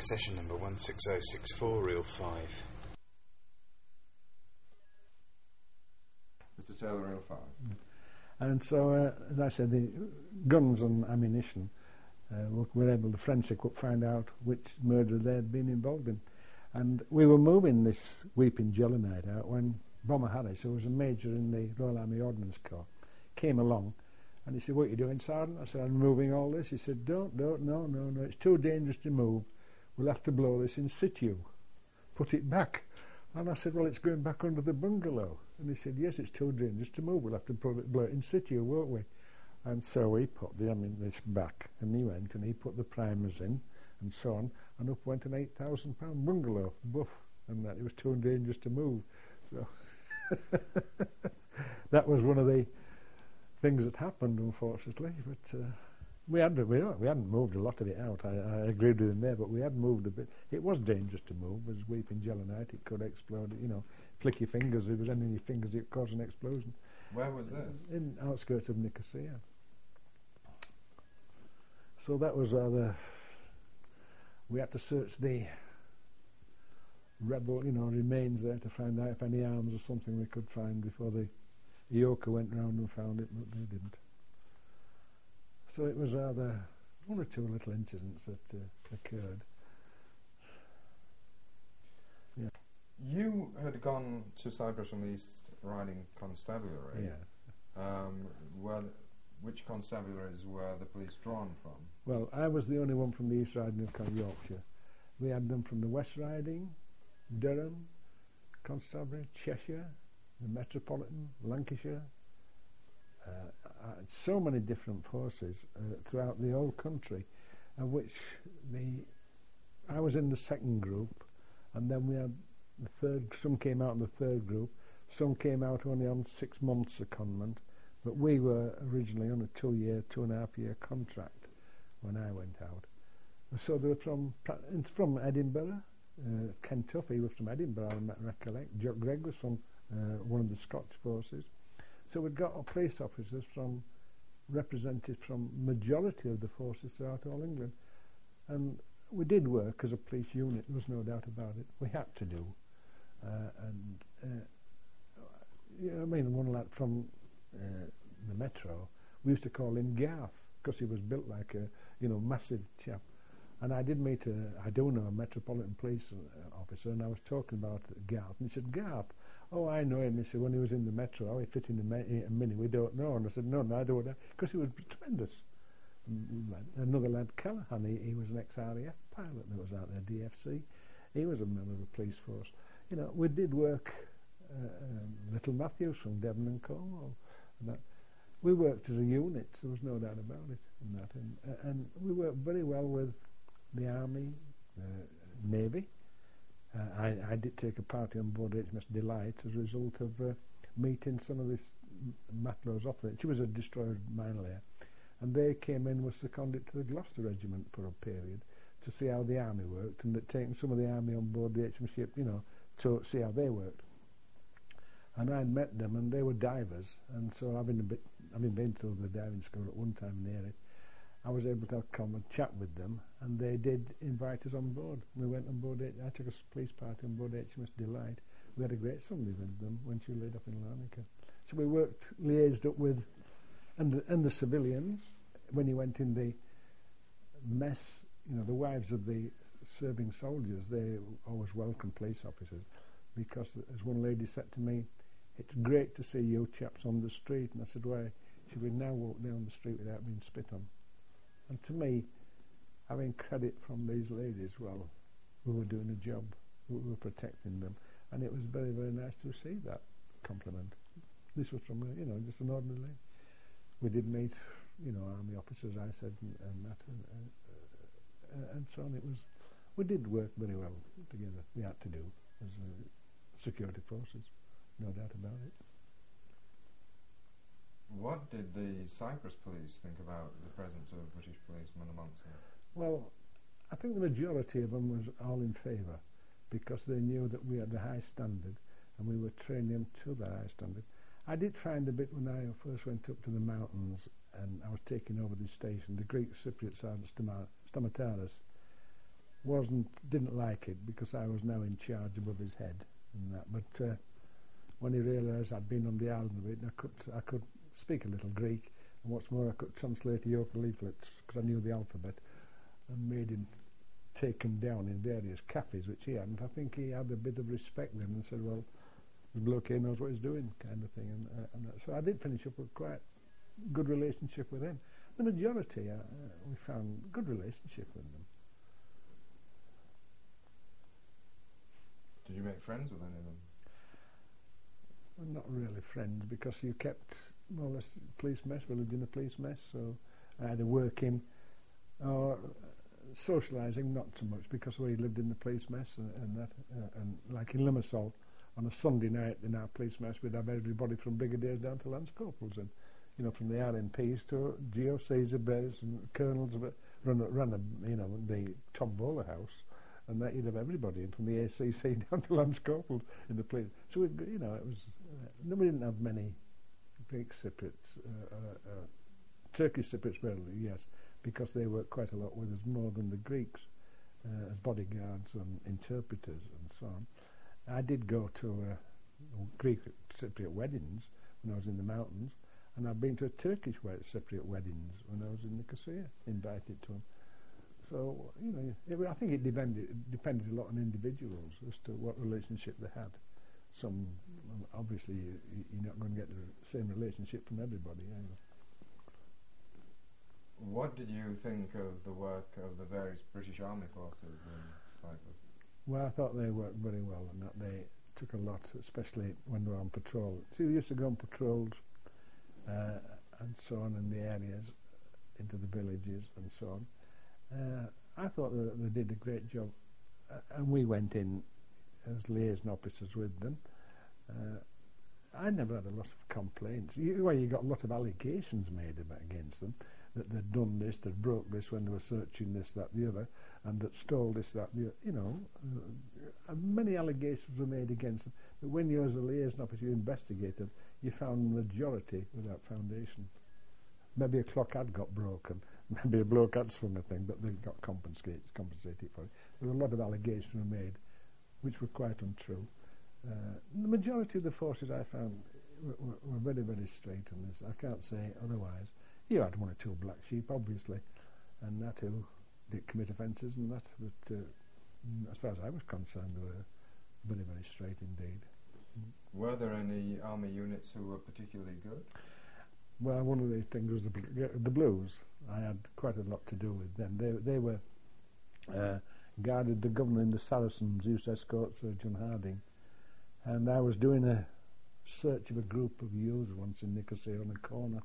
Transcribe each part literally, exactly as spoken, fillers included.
Accession number one six zero six four, reel five. Mister Taylor, reel five. Mm. And so, uh, as I said, the guns and ammunition, uh, we were able, the forensic would find out which murder they'd been involved in. And we were moving this Weeping Jellinite out when Bomber Harris, who was a major in the Royal Army Ordnance Corps, came along and he said, "What are you doing, Sergeant?" I said, "I'm moving all this." He said, "Don't, don't, no, no, no, it's too dangerous to move. We'll have to blow this in situ. Put it back." And I said, "Well, it's going back under the bungalow." And he said, "Yes, it's too dangerous to move. We'll have to put it, blow it in situ, won't we?" And so we put the ammunition back, and he went and he put the primers in, and so on, and up went an eight thousand pound bungalow, buff, and that it was too dangerous to move. So that was one of the things that happened, unfortunately. But uh, we had we, we hadn't moved a lot of it out. I, I agreed with him there, but we had moved a bit. It was dangerous to move. As Weeping Jellinite, it could explode. You know, flick your fingers. If there was any of your fingers, it could cause an explosion. Where was this? In outskirts of Nicosia. So that was rather. We had to search the rebel, you know, remains there to find out if any arms or something we could find before the E O C A went round and found it, but they didn't. So it was rather one or two little incidents that uh, occurred. Yeah. You had gone to Cyprus from the East Riding Constabulary. Yeah. Um, were, which constabularies were the police drawn from? Well, I was the only one from the East Riding of Yorkshire. We had them from the West Riding, Durham, Constabulary, Cheshire, the Metropolitan, Lancashire, uh, uh, so many different forces uh, throughout the whole country, of which the I was in the second group, and then we had the third. Some came out in the third group, some came out only on six months secondment, but we were originally on a two-year, two and a half year contract when I went out. So they were from from Edinburgh. Uh, Ken Tuff, he was from Edinburgh, I recollect. Jock Gregg was from uh, one of the Scotch forces. So we'd got our police officers from represented from majority of the forces throughout all England, and we did work as a police unit. There was no doubt about it. We had to do, uh, and uh, yeah, I mean, one lad from uh, the Metro, we used to call him Garth because he was built like a you know massive chap. And I did meet a, I do know a Metropolitan Police uh, officer, and I was talking about Garth, and he said, "Garth, oh, I know him." He said, "When he was in the Metro, how he fit in a mini, we don't know." And I said, "No, no, I don't know," because he was tremendous. And another lad, Callahan, he, he was an ex-R A F pilot that was out there, D F C. He was a member of the police force. You know, we did work, uh, um, Little Matthews from Devon and Cornwall, and that. We worked as a unit, so there was no doubt about it. And, that. and, uh, and we worked very well with the Army, uh, Navy. Uh, I, I did take a party on board H M S Delight as a result of uh, meeting some of this Matlows off there. She was a destroyer mine layer, and they came in, was seconded to the Gloucester Regiment for a period to see how the Army worked, and they'd taken some of the Army on board the H M S ship, you know, to see how they worked. And I'd met them, and they were divers, and so having a bit, having been through the diving school at one time in the area, I was able to come and chat with them, and they did invite us on board. We went on board, I took a police party on board H M S Delight. We had a great Sunday with them when she laid up in Larnaca. So we worked, liaised up with, and the, and the civilians, when you went in the mess, you know, the wives of the serving soldiers, they always welcome police officers, because as one lady said to me, "It's great to see you chaps on the street." And I said, "Why?" She would now walk down the street without being spit on. And to me, having credit from these ladies, well, we were doing a job, we were protecting them, and it was very, very nice to receive that compliment. This was from, you know, just an ordinary lady. We did meet, you know, Army officers, I said, and, and that, and, uh, and so on. It was, we did work very well together. We had to do as uh, security forces, no doubt about it. What did the Cyprus police think about the presence of British policemen amongst them? Well, I think the majority of them was all in favour, because they knew that we had a high standard and we were training them to that high standard. I did find a bit when I first went up to the mountains and I was taking over the station, the Greek Cypriot Sergeant Stamataris, wasn't didn't like it because I was now in charge above his head and that. But uh, when he realised I'd been on the island a bit, and I could I could speak a little Greek, and what's more, I could translate York leaflets because I knew the alphabet, and made him take them down in various cafes, which he hadn't. I think he had a bit of respect then and said, well, the bloke here knows what he's doing, kind of thing. And, uh, and uh, so I did finish up with quite good relationship with him. The majority, uh, uh, we found good relationship with them. Did you make friends with any of them? Well, not really friends, because you kept more or less police mess. We lived in a police mess, so I had to work in, or uh, socialising not so much, because we lived in the police mess and, and that, uh, and like in Limassol, on a Sunday night in our police mess, we'd have everybody from brigadiers down to lance corporals, and you know, from the R M Ps to G O Cs, bears and colonels, but run a, run a, you know, the Tom Bowler house, and that you'd have everybody, and from the A C C down to lance corporals in the police. So we, you know, it was uh, no, we didn't have many Greek Cypriots, uh, uh, uh, Turkish Cypriots, well, yes, because they worked quite a lot with us, more than the Greeks, uh, as bodyguards and interpreters and so on. I did go to uh, Greek Cypriot weddings when I was in the mountains, and I've been to a Turkish Cypriot weddings when I was in Nicosia, invited to them. So, you know, it, I think it depended, it depended a lot on individuals as to what relationship they had. Some, obviously, you, you're not going to get the same relationship from everybody. Either. What did you think of the work of the various British Army forces in Cyprus? Well, I thought they worked very well, and that they took a lot, especially when they were on patrol. See, we used to go on patrols uh, and so on in the areas, into the villages and so on. Uh, I thought that they did a great job, uh, and we went in as liaison officers with them. Uh, I never had a lot of complaints. You, well, you got a lot of allegations made about against them, that they'd done this, they'd broke this when they were searching this, that, the other, and that stole this, that, the other. You know, uh, many allegations were made against them. But when you, as a liaison officer, you investigated, you found the majority without foundation. Maybe a clock had got broken, maybe a bloke had swung a thing, but they got compensated, compensated for it. There were a lot of allegations were made, which were quite untrue. Uh, the majority of the forces I found were, were, were very, very straight on this. I can't say otherwise. You had one or two black sheep, obviously, and that who did commit offences, and that, but uh, as far as I was concerned, they were very, very straight indeed. Were there any army units who were particularly good? Well, one of the things was the, bl- the Blues. I had quite a lot to do with them. They they were uh, guarded the governor in the Saracens, used to escort Sir John Harding, and I was doing a search of a group of youths once in Nicosia on a corner.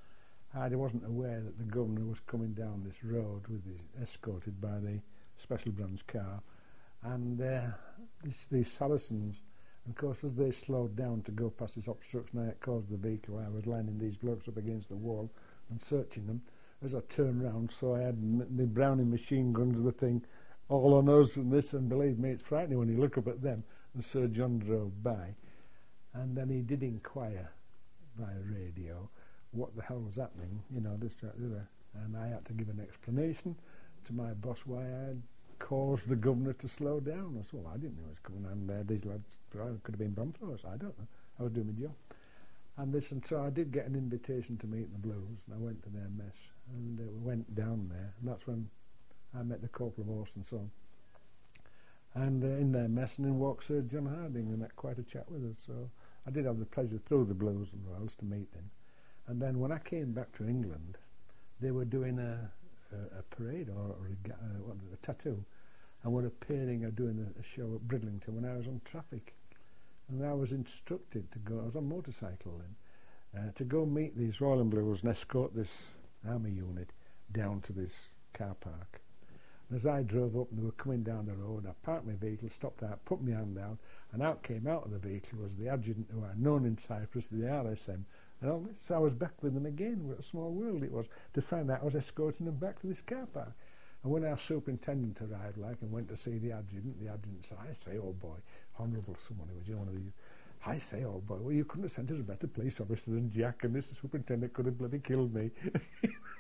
I wasn't aware that the governor was coming down this road with his, escorted by the special branch car, and uh, this, these Saracens, and of course as they slowed down to go past this obstruction, I caused the vehicle. I was lining these blokes up against the wall and searching them. As I turned round, so I had m- the Browning machine guns, the thing, all on us and this, and believe me, it's frightening when you look up at them. And Sir John drove by, and then he did inquire by radio what the hell was happening, you know, this, that, the other. And I had to give an explanation to my boss why I had caused the governor to slow down. I said, well, I didn't know it was coming, and uh, these lads could have been bomb throwers. I don't know. I was doing my job. And this, and so I did get an invitation to meet the Blues, and I went to their mess, and uh, we went down there, and that's when I met the Corporal of Horse and so on. And uh, in their mess, and then walked Sir John Harding, and had quite a chat with us. So I did have the pleasure through the Blues and Royals to meet them. And then when I came back to England, they were doing a, a, a parade or a, a, what, a tattoo, and were appearing or doing a, a show at Bridlington when I was on traffic. And I was instructed to go, I was on motorcycle then, uh, to go meet these Royal and Blues and escort this army unit down to this car park. And as I drove up and they were coming down the road, I parked my vehicle, stopped out, put my hand down, and out came out of the vehicle was the adjutant who I had known in Cyprus, the R S M. And all this, so I was back with them again. What a small world it was to find out I was escorting them back to this car park. And when our superintendent arrived, like, and went to see the adjutant, the adjutant said, I say, old boy, honourable someone who was, you know, one of these, I say, old boy, well, you couldn't have sent us a better police officer than Jack, and this superintendent could have bloody killed me.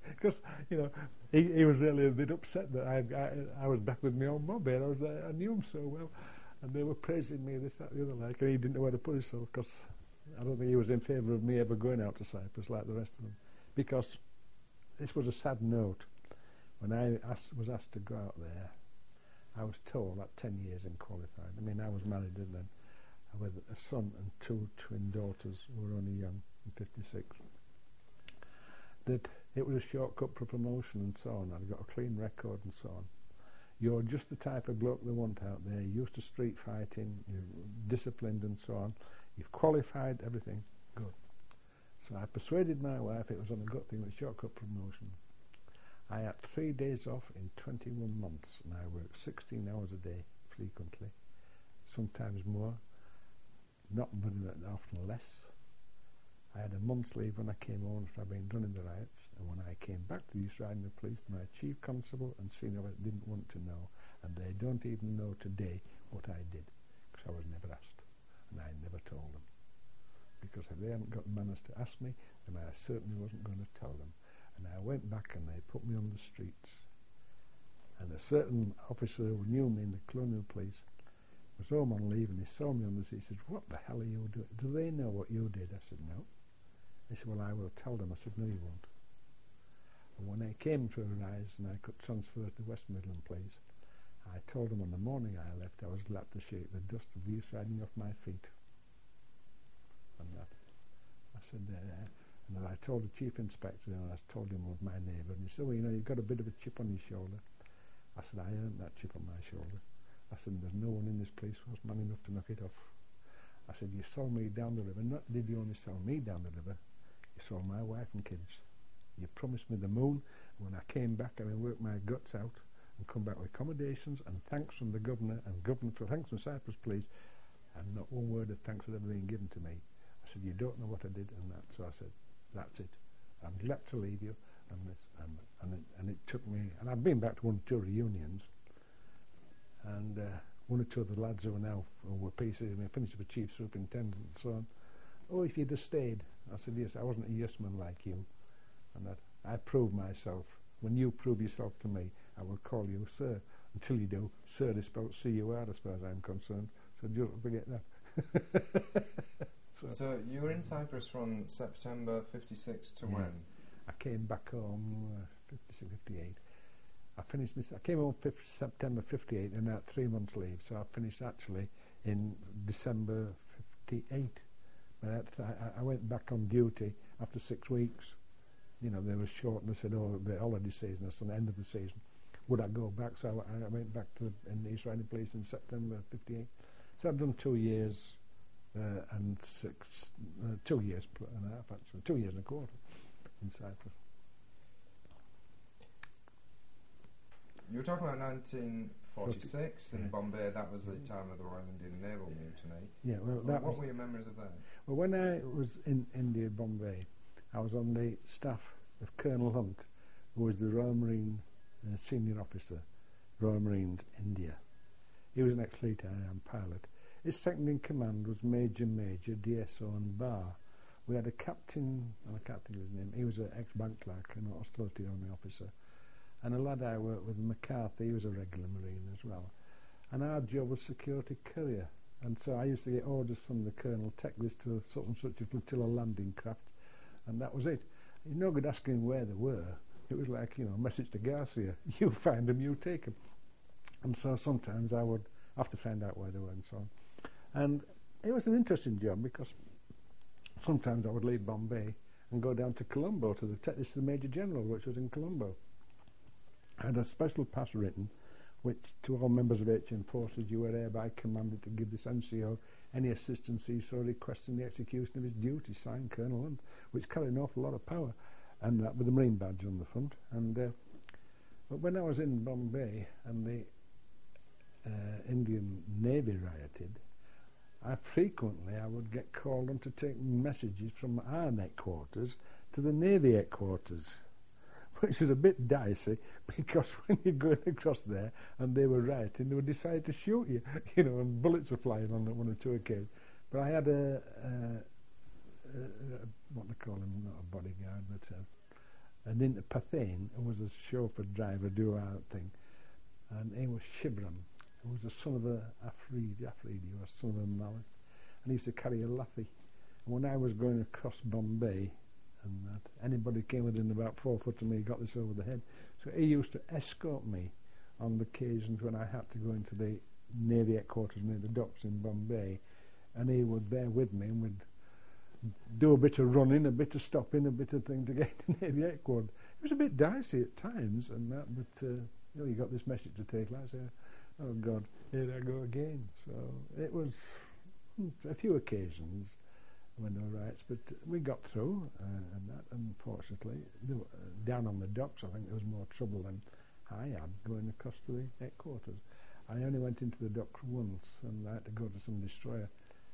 Because, you know, he, he was really a bit upset that I, I I was back with my old mob here. I was uh, I knew him so well, and they were praising me this, that, the other, like, and he didn't know where to put himself, because I don't think he was in favour of me ever going out to Cyprus like the rest of them. Because this was a sad note. When I asked, was asked to go out there, I was told at ten years in qualified. I mean, I was married and then with a son and two twin daughters who were only young, fifty-six. That it was a shortcut for promotion and so on. I'd got a clean record and so on. You're just the type of bloke they want out there. You're used to street fighting, you're disciplined and so on. You've qualified, everything, good. So I persuaded my wife, it was on a gut thing, with shortcut promotion. I had three days off in twenty-one months, and I worked sixteen hours a day, frequently, sometimes more, not very often less. I had a month's leave when I came home after I'd been running the riots, and when I came back to the East Riding of Police, my chief constable and senior officer didn't want to know, and they don't even know today what I did, because I was never asked, and I never told them. Because if they hadn't got the manners to ask me, then I certainly wasn't going to tell them. And I went back and they put me on the streets. And a certain officer who knew me in the Colonial Police was home on leave, and he saw me on the street. He said, "What the hell are you doing? Do they know what you did?" I said, "No." He said, "Well, I will tell them." I said, "No, you won't." And when I came to a rise and I could transfer to West Midland Police, I told them on the morning I left I was glad to shake the dust of the East Riding off my feet. And that. I said, uh, and then I told the chief inspector, and I told him of my neighbour, and he said, "Well, you know, you've got a bit of a chip on your shoulder." I said, "I earned that chip on my shoulder." I said, "There's no one in this place who was man enough to knock it off." I said, "You sold me down the river. Not did you only sell me down the river, you sold my wife and kids. You promised me the moon, and when I came back, I worked my guts out and come back with accommodations and thanks from the governor and governor for thanks from Cyprus Police, and not one word of thanks had ever been given to me." I said, "You don't know what I did," and that. So I said, "That's it. I'm glad to leave you." And this, and and it, and it took me, and I've been back to one or two reunions, and uh, one or two of the lads who are now who were P C, and finished with chief superintendent and so on. "Oh, if you'd have stayed." I said, "Yes, I wasn't a yes man like you," and that I proved myself. When you prove yourself to me, I will call you sir. Until you do, sir is spelled C U R as far as I'm concerned. So don't forget that. So, So you were in Cyprus from September fifty-six to yeah. when? I came back home uh, fifty-six, fifty-eight. I finished. This, I came home fifth September fifty-eight, and I had three months leave. So I finished actually in December fifty-eight. But I, I went back on duty after six weeks. You know, they were short, and they said, "Oh, the holiday season, that's the end of the season. Would I go back?" So I, I went back to the, in the East Riding Police in September fifty-eight. So I've done two years. Uh, and six, uh, two years and a half actually, two years and a quarter in Cyprus. You were talking about nineteen forty-six in yeah. Bombay. That was the time of the Royal Indian Naval Mutiny. Yeah, well, Well, that what was, were your memories of that? well, when I was in India, Bombay, I was on the staff of Colonel Hunt, who was the Royal Marine uh, senior officer, Royal Marines India. He was an ex-fleet um, pilot. His second in command was Major Major D S O and Bar. We had a captain, and I can't think of his name, he was an ex-bank clerk and an hostility only officer. And a lad I worked with, McCarthy, he was a regular Marine as well. And our job was security courier. And so I used to get orders from the Colonel, take this to such and such a flotilla landing craft, and that was it. It's no good asking where they were. It was like, you know, a message to Garcia. You find them, you take them. And so sometimes I would have to find out where they were and so on. And it was an interesting job because sometimes I would leave Bombay and go down to Colombo to the, take this to the Major General, which was in Colombo. I had a special pass written, which to all members of H M forces, you were hereby commanded to give this N C O any assistance he saw requesting the execution of his duty, signed Colonel Hunt, which carried an awful lot of power, and that with the Marine badge on the front. And uh, but when I was in Bombay and the uh, Indian Navy rioted, I frequently I would get called on to take messages from our headquarters to the Navy headquarters, which is a bit dicey because when you're going across there and they were rioting, they would decide to shoot you, you know, and bullets were flying on one or two occasions. But I had a, a, a, a what they call him, not a bodyguard, but a, and into Pathane, there was a chauffeur driver do our thing, and he was Shibram, who was the son of a Afridi, Afridi, or son of a Malik, and he used to carry a lathi. And when I was going across Bombay, and that, anybody came within about four foot of me got this over the head. So he used to escort me on the occasions when I had to go into the Navy headquarters near the docks in Bombay, and he was there with me, and we'd do a bit of running, a bit of stopping, a bit of thing to get to Navy headquarters. It was a bit dicey at times, and that, but uh, you know, you got this message to take. Like I say, oh God, here I go again. So it was a few occasions when there were riots, but we got through, uh, and that, unfortunately, there were, uh, down on the docks, I think there was more trouble than I had going across to the headquarters. I only went into the docks once, and I had to go to some destroyer,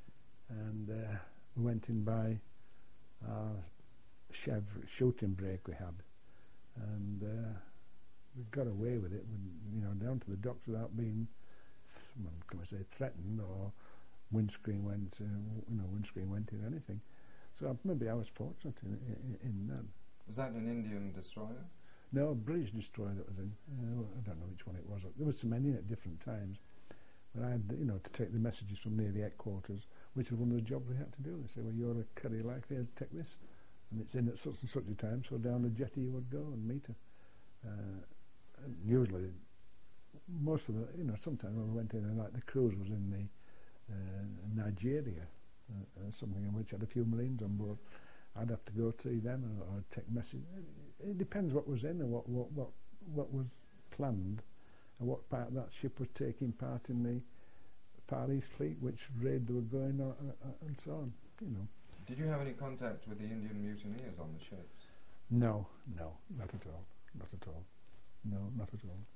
and uh, we went in by our Chev shooting break we had, and uh, we got away with it, with, you know, down to the docks without being, well, can I say, threatened, or windscreen went, uh, you know, windscreen went in anything. So maybe I was fortunate in, in, in that. Was that an Indian destroyer? No, a British destroyer that was in. Uh, I don't know which one it was. There was so many at different times. But I had, you know, to take the messages from near the headquarters, which was one of the jobs we had to do. They say, well, you're a curry like here, take this, and it's in at such and such a time. So down the jetty you would go and meet her. Uh, and usually, most of the, you know, sometimes when we went in, and like the cruise was in the Uh, Nigeria, uh, uh, something in which had a few Marines on board. I'd have to go see them or, or take message. It, it depends what was in and what, what what what was planned, and what part of that ship was taking part in the Far East Fleet, which raid they were going on, uh, uh, and so on. You know. Did you have any contact with the Indian mutineers on the ships? No, no, not at all, not at all. No, not at all.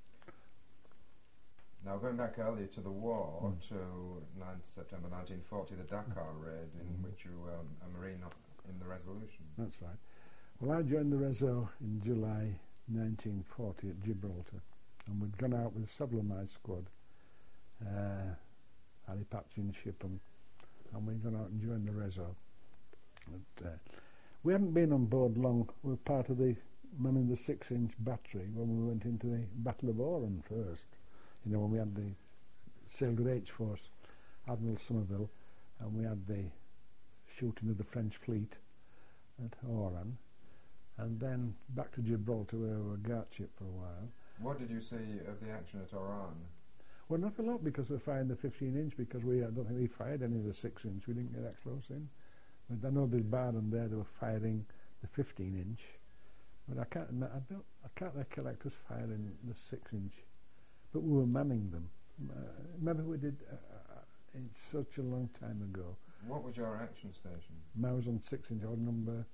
Now, going back earlier to the war, mm. to ninth September nineteen forty, the Dakar raid, in mm. which you were um, a Marine in the Resolution. That's right. Well, I joined the Reso in July nineteen forty at Gibraltar, and we'd gone out with a Sublimized squad, uh, Ali Patchy and Shipham, and we'd gone out and joined the Reso. But, uh, we hadn't been on board long. We were part of the man in the six-inch battery when we went into the Battle of Oran first. You know, when we had the sailed with H Force, Admiral Somerville, and we had the shooting of the French fleet at Oran, and then back to Gibraltar where we were guard ship for a while. What did you see of the action at Oran? Well, not a lot, because we were firing the fifteen inch, because we, I don't think we fired any of the six inch. We didn't get that close in. But I know there's Barham there, they were firing the fifteen inch, but I can't, I don't, I can't recollect us firing the six inch. But we were manning them. Uh, remember we did, uh, it's such a long time ago. What was your action station? I was on six inch, I was number,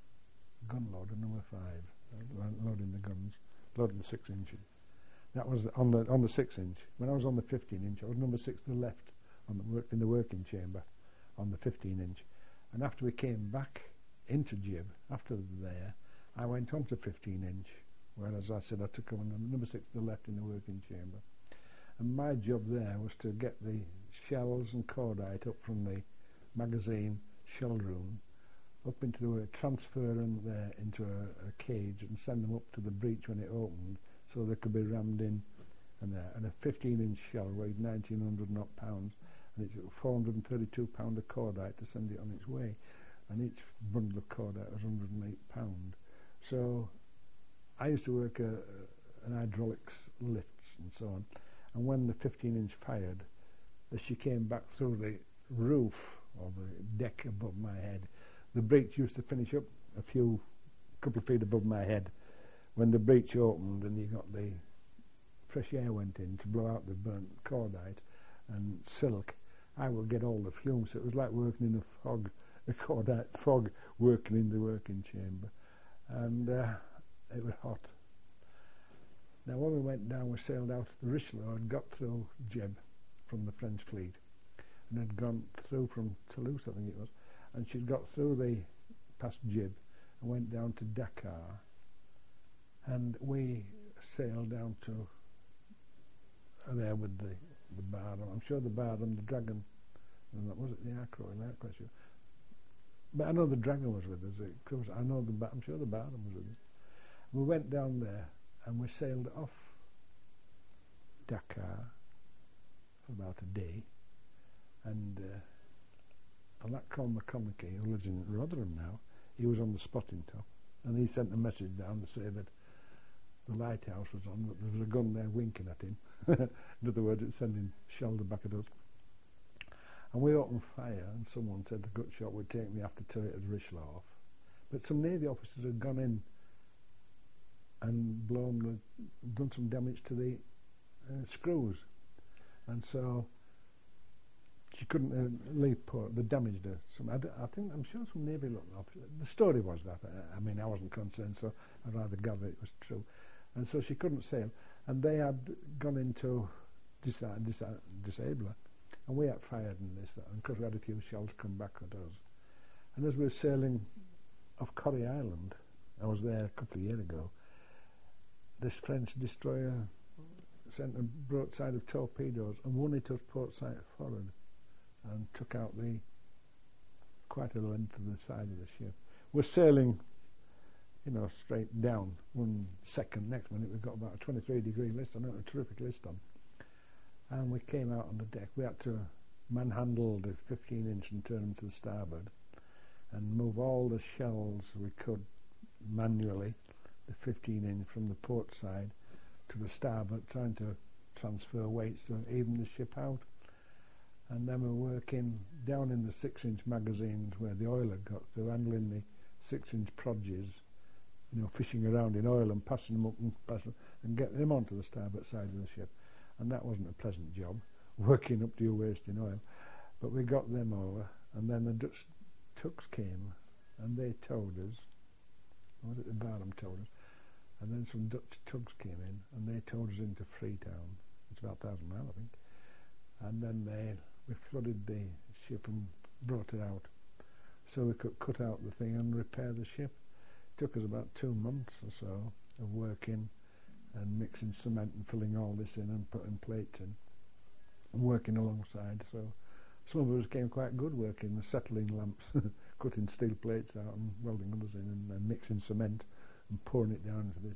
gun loader number five, uh, loading the guns, loading the six inch. That was on the on the six inch. When I was on the fifteen inch, I was number six to the left, on the work, in the working chamber, on the fifteen inch. And after we came back into Gib, after there, I went on to fifteen inch. Whereas I said I took on number six to the left in the working chamber. And my job there was to get the shells and cordite up from the magazine shell room, up into the, transfer them there into a, a cage and send them up to the breach when it opened, so they could be rammed in. And there, and a fifteen inch shell weighed nineteen hundred knot pounds, and it took four hundred thirty-two pound of cordite to send it on its way. And each bundle of cordite was one hundred eight pound. So I used to work uh, an hydraulics lifts and so on, and when the fifteen inch fired, as she came back through the roof or the deck above my head, the breach used to finish up a few, couple of feet above my head. When the breach opened and you got the fresh air went in to blow out the burnt cordite and silk, I would get all the fumes. So it was like working in a fog, a cordite fog, working in the working chamber, and. Uh, It was hot. Now when we went down, we sailed out of the Richelieu and got through Gib from the French fleet, and had gone through from Toulouse, I think it was, and she'd got through the past Gib and went down to Dakar, and we sailed down to uh, there with the the Barham. I'm sure the Barham, the Dragon, and that was it, the Acro, in that question. But I know the Dragon was with us. It, I know the I'm sure the Barham was with us. We went down there and we sailed off Dakar for about a day, and uh, and that Colm McConaughey, who lives in Rotherham now, he was on the spotting top, and he sent a message down to say that the lighthouse was on, but there was a gun there winking at him. In other words, it's sending shells back at us. And we opened fire, and someone said the gut shot would take me after turret at Rishlaw. But some Navy officers had gone in and blown the, done some damage to the uh, screws, and so she couldn't uh, leave port. They damaged her. Some, I, d- I think I'm sure some Navy looked up. The story was that. I, I mean, I wasn't concerned, so I'd rather gather it was true. And so she couldn't sail, and they had gone into disa- disa- disable her, and we had fired in this, and because we had a few shells come back at us. And as we were sailing off Corrie Island, I was there a couple of years ago, this French destroyer sent a broadside of torpedoes, and one hit us port side forward and took out the quite a length of the side of the ship. We're sailing, you know, straight down. One second, next minute we've got about a twenty-three degree list on it, a terrific list on. And we came out on the deck. We had to manhandle the fifteen inch and turn them to the starboard and move all the shells we could manually, the fifteen inch from the port side to the starboard, trying to transfer weights to even the ship out. And then we're working down in the six inch magazines where the oil had got through, handling the six inch produce, you know, fishing around in oil and passing them up and passing and getting them onto the starboard side of the ship. And that wasn't a pleasant job, working up to your waist in oil. But we got them over, and then the Dutch tugs came, and they towed us. Or was it the Barham towed us? And then some Dutch tugs came in, and they towed us into Freetown. It's about a thousand miles, I think. And then they we flooded the ship and brought it out, so we could cut out the thing and repair the ship. It took us about two months or so of working and mixing cement and filling all this in and putting plates in and working alongside. So some of us came quite good working the settling lamps, cutting steel plates out and welding others in, and, and mixing cement and pouring it down into this.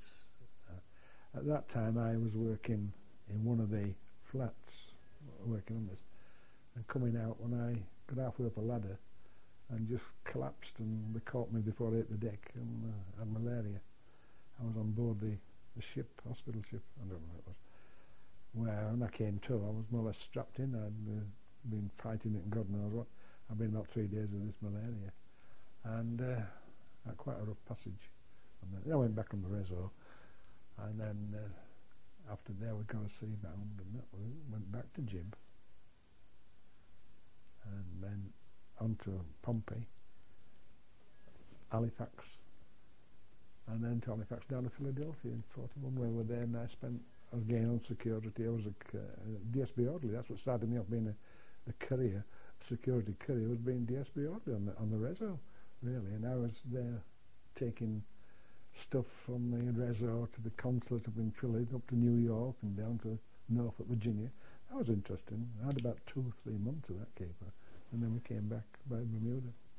Uh, at that time I was working in one of the flats, working on this, and coming out when I got halfway up a ladder and just collapsed, and they caught me before I hit the deck and uh, had malaria. I was on board the, the ship, hospital ship, I don't know what it was, where when I came to I was more or less strapped in. I'd uh, been fighting it and God knows what. I've been about three days with this malaria, and uh, I had quite a rough passage. And then I went back on the Rezo, and then uh, after there we got a sea bound, and that we went back to Jib, and then on to Pompey, Halifax, and then to Halifax down to Philadelphia in forty-one, where we were there, and I spent again on security. I was a uh, D S B orderly. That's what started me off being a the courier, security courier, was being D S B orderly on the on the Rezo, really. And I was there taking stuff from the Rezo to the consulate up in Philly, up to New York and down to Norfolk, Virginia. That was interesting. I had about two or three months of that caper, and then we came back by Bermuda.